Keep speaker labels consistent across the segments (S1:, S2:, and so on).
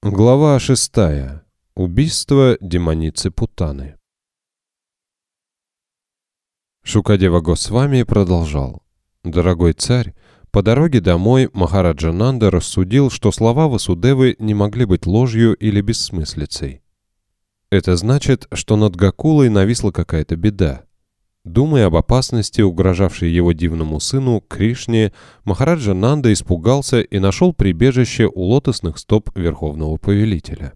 S1: Глава 6. Убийство демоницы Путаны. Шукадева Госвами продолжал. «Дорогой царь, по дороге домой Махараджа Нанда рассудил, что слова Васудевы не могли быть ложью или бессмыслицей. Это значит, что над Гокулой нависла какая-то беда. Думая об опасности, угрожавшей его дивному сыну Кришне, Махараджа Нанда испугался и нашел прибежище у лотосных стоп Верховного Повелителя.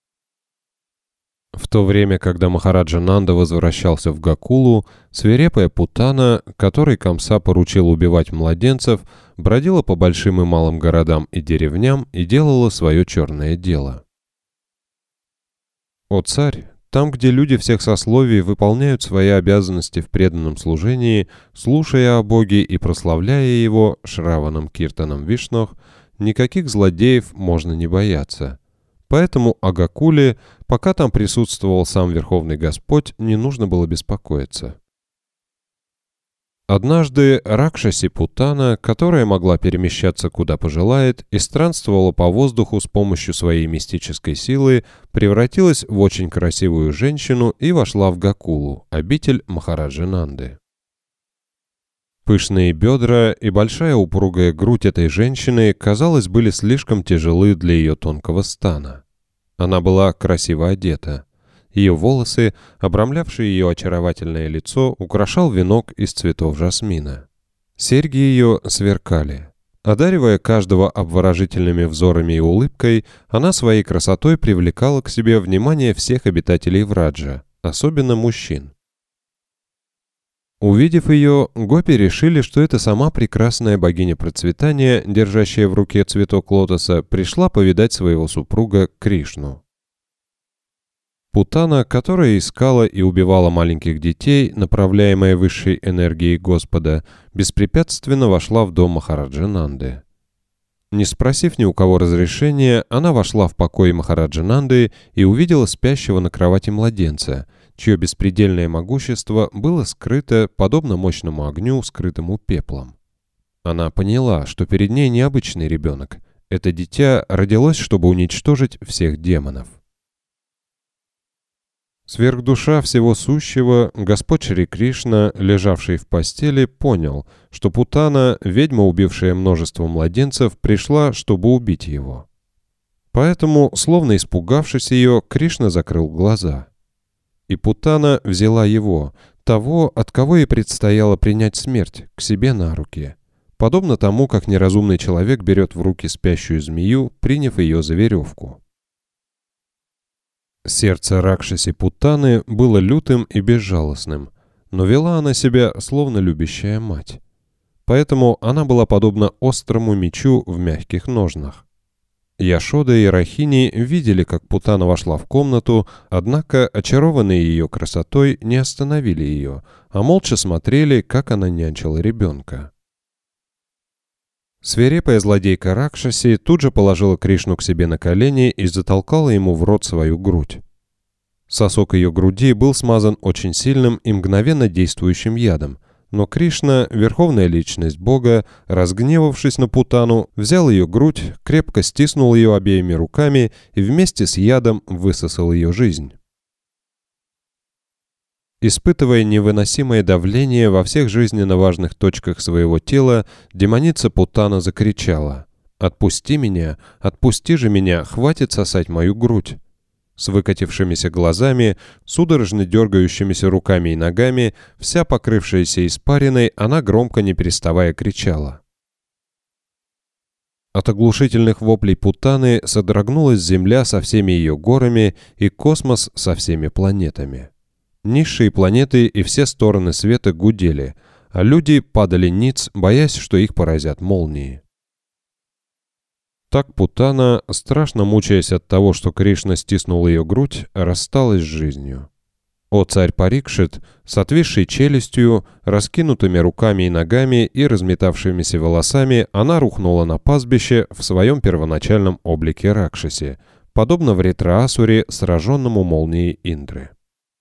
S1: В то время, когда Махараджа Нанда возвращался в Гокулу, свирепая Путана, которой Камса поручил убивать младенцев, бродила по большим и малым городам и деревням и делала свое черное дело. «О царь! Там, где люди всех сословий выполняют свои обязанности в преданном служении, слушая о Боге и прославляя Его Шраванам Киртанам Вишнох, никаких злодеев можно не бояться. Поэтому о Гокуле, пока там присутствовал сам Верховный Господь, не нужно было беспокоиться». Однажды Ракшаси Путана, которая могла перемещаться куда пожелает и странствовала по воздуху с помощью своей мистической силы, превратилась в очень красивую женщину и вошла в Гокулу, обитель Махараджи Нанды. Пышные бедра и большая упругая грудь этой женщины, казалось, были слишком тяжелы для ее тонкого стана. Она была красиво одета. Ее волосы, обрамлявшие ее очаровательное лицо, украшал венок из цветов жасмина. Серьги ее сверкали. Одаривая каждого обворожительными взорами и улыбкой, она своей красотой привлекала к себе внимание всех обитателей Враджа, особенно мужчин. Увидев ее, гопи решили, что это сама прекрасная богиня процветания, держащая в руке цветок лотоса, пришла повидать своего супруга Кришну. Путана, которая искала и убивала маленьких детей, направляемая высшей энергией Господа, беспрепятственно вошла в дом Махараджи Нанды. Не спросив ни у кого разрешения, она вошла в покой Махараджи Нанды и увидела спящего на кровати младенца, чье беспредельное могущество было скрыто, подобно мощному огню, скрытому пеплом. Она поняла, что перед ней необычный ребенок. Это дитя родилось, чтобы уничтожить всех демонов. Сверхдуша всего сущего, Господь Шри Кришна, лежавший в постели, понял, что Путана, ведьма, убившая множество младенцев, пришла, чтобы убить его. Поэтому, словно испугавшись ее, Кришна закрыл глаза. И Путана взяла его, того, от кого ей предстояло принять смерть, к себе на руки, подобно тому, как неразумный человек берет в руки спящую змею, приняв ее за веревку. Сердце Ракшаси Путаны было лютым и безжалостным, но вела она себя словно любящая мать. Поэтому она была подобна острому мечу в мягких ножнах. Яшода и Рахини видели, как Путана вошла в комнату, однако, очарованные ее красотой, не остановили ее, а молча смотрели, как она нянчила ребенка. Свирепая злодейка Ракшаси тут же положила Кришну к себе на колени и затолкала ему в рот свою грудь. Сосок ее груди был смазан очень сильным и мгновенно действующим ядом, но Кришна, верховная личность Бога, разгневавшись на Путану, взял ее грудь, крепко стиснул ее обеими руками и вместе с ядом высосал ее жизнь. Испытывая невыносимое давление во всех жизненно важных точках своего тела, демоница Путана закричала: «Отпусти меня! Отпусти же меня! Хватит сосать мою грудь!» С выкатившимися глазами, судорожно дергающимися руками и ногами, вся покрывшаяся испариной, она громко не переставая кричала. От оглушительных воплей Путаны содрогнулась земля со всеми ее горами и космос со всеми планетами. Низшие планеты и все стороны света гудели, а люди падали ниц, боясь, что их поразят молнии. Так Путана, страшно мучаясь от того, что Кришна стиснул ее грудь, рассталась с жизнью. О царь Парикшит, с отвисшей челюстью, раскинутыми руками и ногами и разметавшимися волосами, она рухнула на пастбище в своем первоначальном облике Ракшаси, подобно Вритраасуре, сраженному молнией Индры.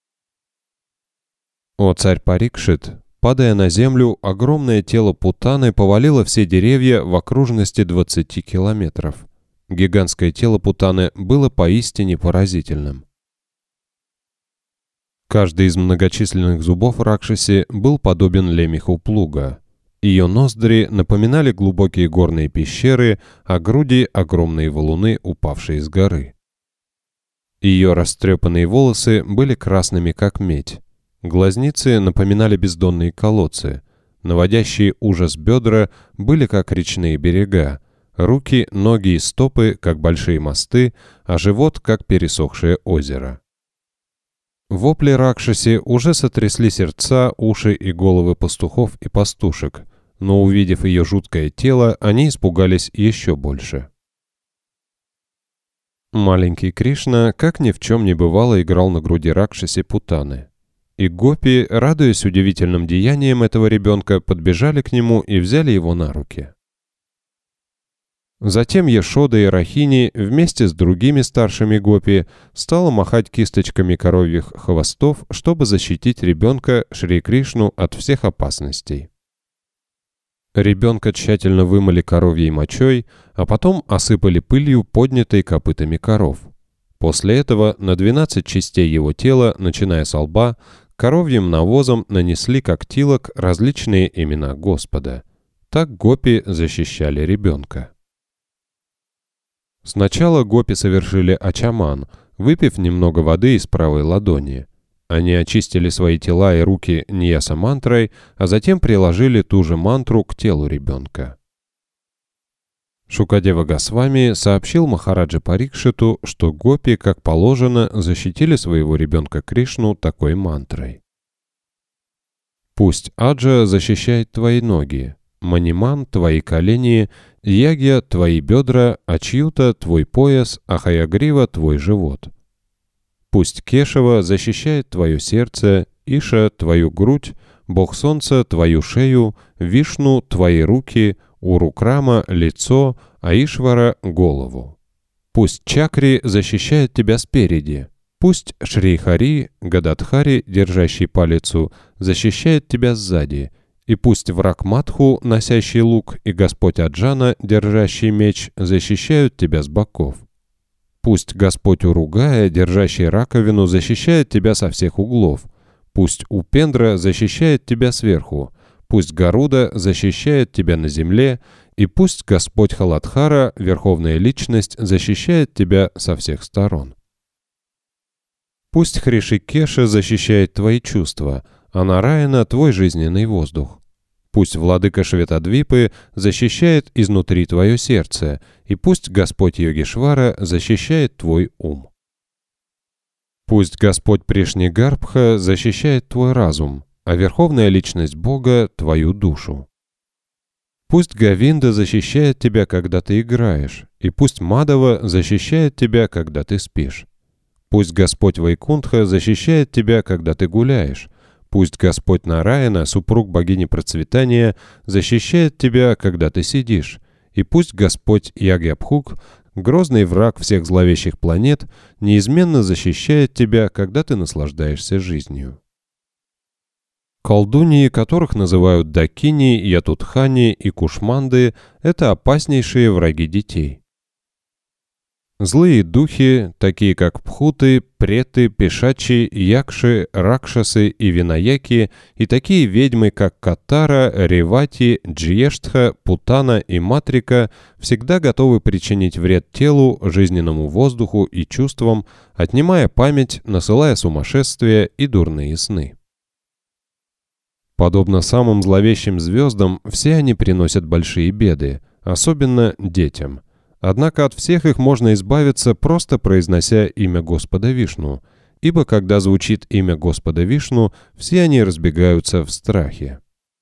S1: О царь Парикшит, падая на землю, огромное тело Путаны повалило все деревья в окружности 20 километров. Гигантское тело Путаны было поистине поразительным. Каждый из многочисленных зубов Ракшаси был подобен лемеху плуга. Ее ноздри напоминали глубокие горные пещеры, а груди — огромные валуны, упавшие с горы. Ее растрепанные волосы были красными, как медь. Глазницы напоминали бездонные колодцы. Наводящие ужас бедра были, как речные берега. Руки, ноги и стопы, как большие мосты, а живот, как пересохшее озеро. Вопли Ракшаси уже сотрясли сердца, уши и головы пастухов и пастушек, но, увидев ее жуткое тело, они испугались еще больше. Маленький Кришна, как ни в чем не бывало, играл на груди Ракшаси Путаны. И гопи, радуясь удивительным деяниям этого ребенка, подбежали к нему и взяли его на руки. Затем Яшода и Рахини вместе с другими старшими гопи стала махать кисточками коровьих хвостов, чтобы защитить ребенка Шри Кришну от всех опасностей. Ребенка тщательно вымыли коровьей мочой, а потом осыпали пылью, поднятой копытами коров. После этого на 12 частей его тела, начиная с лба, коровьим навозом нанесли как тилок различные имена Господа. Так гопи защищали ребенка. Сначала гопи совершили ачаман, выпив немного воды из правой ладони. Они очистили свои тела и руки ньяса-мантрой, а затем приложили ту же мантру к телу ребенка. Шукадева Госвами сообщил Махараджа Парикшиту, что гопи, как положено, защитили своего ребенка Кришну такой мантрой. «Пусть Аджа защищает твои ноги, Маниман — твои колени, Ягья — твои бедра, Ачьюта — твой пояс, а Хаягрива — твой живот. Пусть Кешава защищает твое сердце, Иша — твою грудь, Бог Солнца — твою шею, Вишну — твои руки, Урукрама — лицо, а Ишвара — голову. Пусть Чакри защищает тебя спереди. Пусть Шри-Хари, Гададхари, держащий палицу, защищает тебя сзади. И пусть враг Мадху, носящий лук, и Господь Аджана, держащий меч, защищают тебя с боков. Пусть Господь Уругая, держащий раковину, защищает тебя со всех углов. Пусть Упендра защищает тебя сверху. Пусть Гаруда защищает тебя на земле. И пусть Господь Халадхара, Верховная Личность, защищает тебя со всех сторон. Пусть Хришикеша защищает твои чувства, а Нараяна — твой жизненный воздух. Пусть владыка Шветадвипы защищает изнутри твое сердце, и пусть Господь Йогишвара защищает твой ум. Пусть Господь Пришнигарбха защищает твой разум, а Верховная Личность Бога — твою душу. Пусть Говинда защищает тебя, когда ты играешь, и пусть Мадава защищает тебя, когда ты спишь. Пусть Господь Вайкунтха защищает тебя, когда ты гуляешь. Пусть Господь Нараяна, супруг богини процветания, защищает тебя, когда ты сидишь. И пусть Господь Ягьябхук, грозный враг всех зловещих планет, неизменно защищает тебя, когда ты наслаждаешься жизнью. Колдуньи, которых называют Дакини, Ятутхани и Кушманды, это опаснейшие враги детей. Злые духи, такие как Пхуты, Преты, Пешачи, Якши, Ракшасы и Винаяки, и такие ведьмы, как Катара, Ревати, Джьештха, Путана и Матрика, всегда готовы причинить вред телу, жизненному воздуху и чувствам, отнимая память, насылая сумасшествие и дурные сны. Подобно самым зловещим звездам, все они приносят большие беды, особенно детям. Однако от всех их можно избавиться, просто произнося имя Господа Вишну, ибо когда звучит имя Господа Вишну, все они разбегаются в страхе.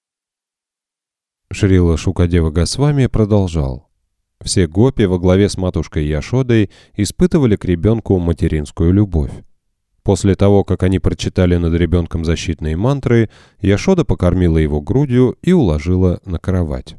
S1: Шрила Шукадева Госвами продолжал. Все гопи во главе с матушкой Яшодой испытывали к ребенку материнскую любовь. После того, как они прочитали над ребенком защитные мантры, Яшода покормила его грудью и уложила на кровать.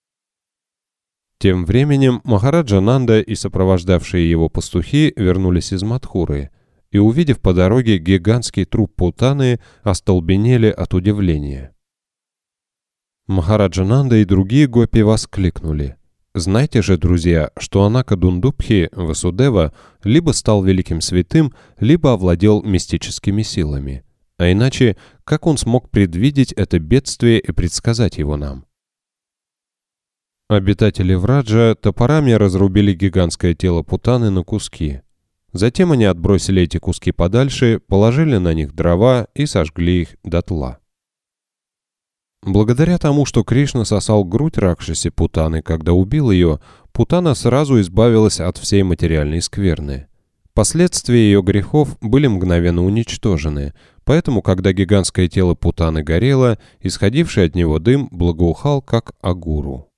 S1: Тем временем Махараджа Нанда и сопровождавшие его пастухи вернулись из Мадхуры и, увидев по дороге гигантский труп Путаны, остолбенели от удивления. Махараджа Нанда и другие гопи воскликнули: Знайте же, друзья, что Анакадундубхи Васудева либо стал великим святым, либо овладел мистическими силами. А иначе, как он смог предвидеть это бедствие и предсказать его нам? Обитатели Враджа топорами разрубили гигантское тело Путаны на куски. Затем они отбросили эти куски подальше, положили на них дрова и сожгли их дотла. Благодаря тому, что Кришна сосал грудь Ракшаси Путаны, когда убил ее, Путана сразу избавилась от всей материальной скверны. Последствия ее грехов были мгновенно уничтожены, поэтому, когда гигантское тело Путаны горело, исходивший от него дым благоухал, как агуру.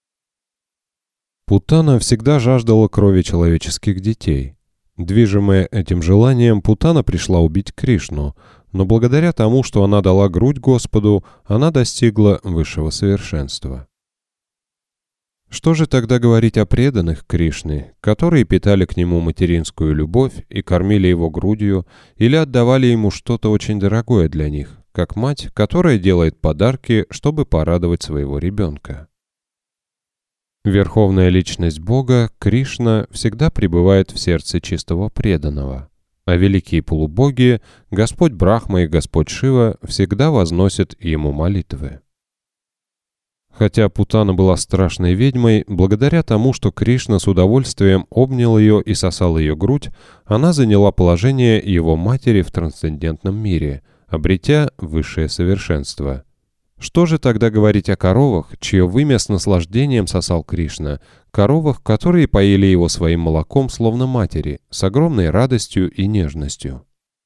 S1: Путана всегда жаждала крови человеческих детей. Движимая этим желанием, Путана пришла убить Кришну, но благодаря тому, что она дала грудь Господу, она достигла высшего совершенства. Что же тогда говорить о преданных Кришны, которые питали к нему материнскую любовь и кормили его грудью, или отдавали ему что-то очень дорогое для них, как мать, которая делает подарки, чтобы порадовать своего ребенка? Верховная личность Бога, Кришна, всегда пребывает в сердце чистого преданного, а великие полубоги, Господь Брахма и Господь Шива, всегда возносят ему молитвы. Хотя Путана была страшной ведьмой, благодаря тому, что Кришна с удовольствием обнял ее и сосал ее грудь, она заняла положение его матери в трансцендентном мире, обретя высшее совершенство. Что же тогда говорить о коровах, чье вымя с наслаждением сосал Кришна, коровах, которые поили его своим молоком, словно матери, с огромной радостью и нежностью?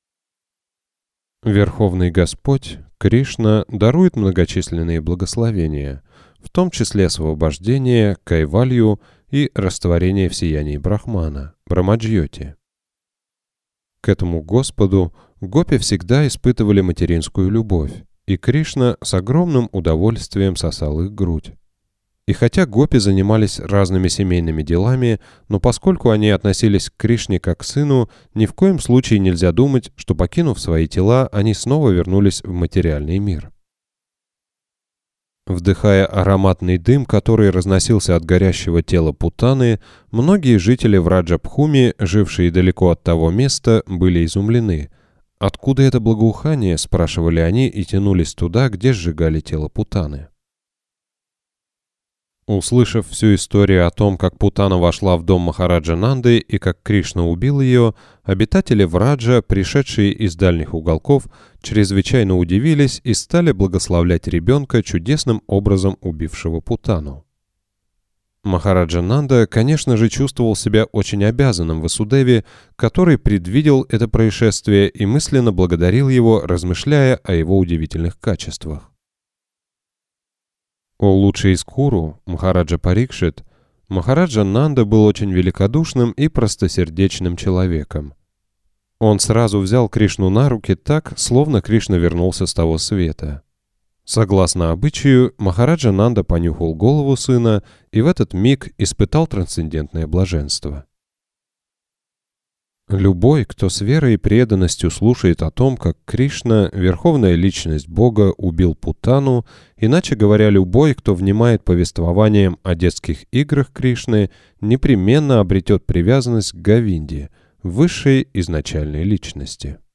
S1: Верховный Господь, Кришна, дарует многочисленные благословения, в том числе освобождение, кайвалью и растворение в сиянии Брахмана, Брамаджьоти. К этому Господу гопи всегда испытывали материнскую любовь, и Кришна с огромным удовольствием сосал их грудь. И хотя гопи занимались разными семейными делами, но поскольку они относились к Кришне как к сыну, ни в коем случае нельзя думать, что, покинув свои тела, они снова вернулись в материальный мир. Вдыхая ароматный дым, который разносился от горящего тела Путаны, многие жители Враджа-Бхуми, жившие далеко от того места, были изумлены. «Откуда это благоухание?» — спрашивали они и тянулись туда, где сжигали тело Путаны. Услышав всю историю о том, как Путана вошла в дом Махараджа Нанды и как Кришна убил ее, обитатели Враджа, пришедшие из дальних уголков, чрезвычайно удивились и стали благословлять ребенка, чудесным образом убившего Путану. Махараджа Нанда, конечно же, чувствовал себя очень обязанным Васудеве, который предвидел это происшествие и мысленно благодарил его, размышляя о его удивительных качествах. О лучший из Куру, Махараджа Парикшит, Махараджа Нанда был очень великодушным и простосердечным человеком. Он сразу взял Кришну на руки так, словно Кришна вернулся с того света. Согласно обычаю, Махараджа Нанда понюхал голову сына и в этот миг испытал трансцендентное блаженство. Любой, кто с верой и преданностью слушает о том, как Кришна, верховная личность Бога, убил Путану, иначе говоря, любой, кто внимает повествованиям о детских играх Кришны, непременно обретет привязанность к Говинде, высшей изначальной личности.